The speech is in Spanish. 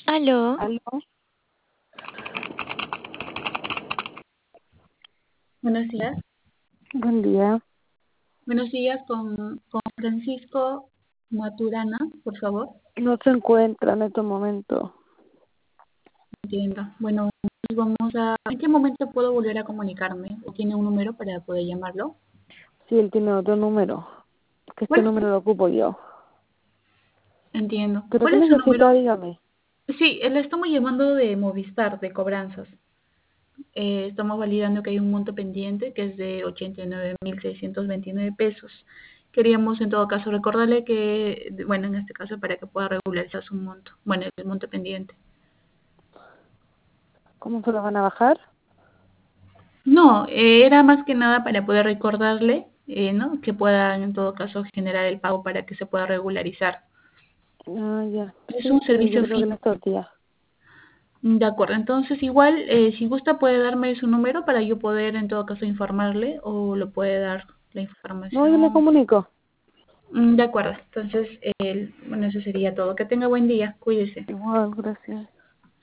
Aló, ¿Aló? buenos días. Buen día. Buenos días con Francisco Maturana, por favor. No se encuentra en este momento. Entiendo. Bueno, pues ¿en qué momento puedo volver a comunicarme? ¿O tiene un número para poder llamarlo? Sí, él tiene otro número, que este ¿Cuál? número lo ocupo yo. Entiendo. ¿Pero ¿Cuál qué es su número? necesita? Dígame. Sí, le estamos llamando de Movistar, de cobranzas. Estamos validando que hay un monto pendiente que es de 89.629 pesos. Queríamos en todo caso recordarle que, bueno, en este caso para que pueda regularizar su monto, bueno, el monto pendiente. ¿Cómo se lo van a bajar? No, era más que nada para poder recordarle, ¿no? Que pueda en todo caso generar el pago para que se pueda regularizar. Ah, ya. Es Sí, un sí, yo servicio creo que en fijo. estos días. De acuerdo, entonces igual, si gusta puede darme su número para yo poder en todo caso informarle o lo puede dar la No, yo me información. comunico. De acuerdo, entonces, bueno, eso sería todo. Que tenga buen día, cuídese. Igual, gracias.